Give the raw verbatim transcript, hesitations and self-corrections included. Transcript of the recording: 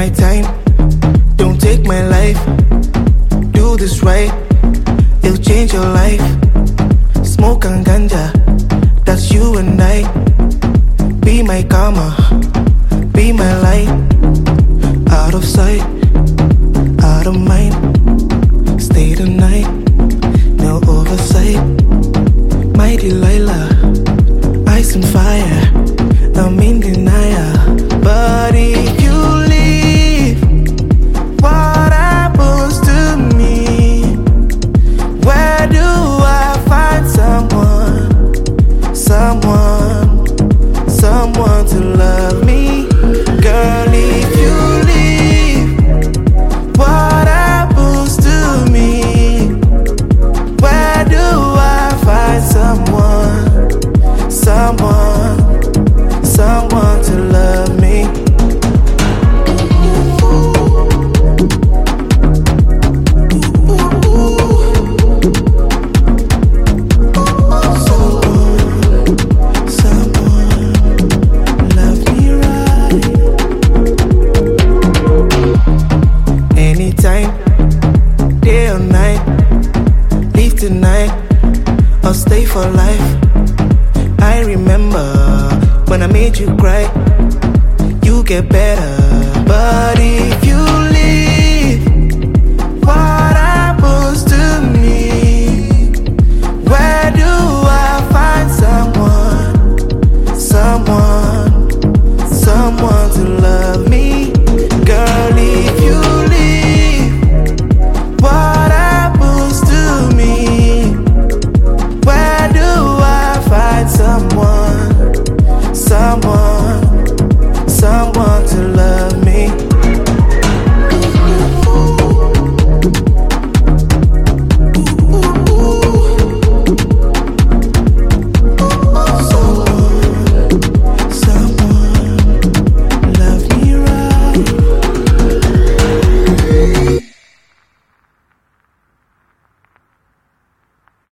my time, don't take my life. Do this right, it'll change your life. Smoke and ganja, that's you and I. Be my karma, be my light. Out of sight, out of mind. Stay the night, no oversight. My Delilah, ice and fire, I'm in denial. But if you leave, what happens to me? Where do I find someone, someone, someone to love me? Girl, if you leave, what happens to me? Where do I find someone, someone, someone to love me? Day or night, leave tonight or stay for life. I remember when I made you cry, you get better. But if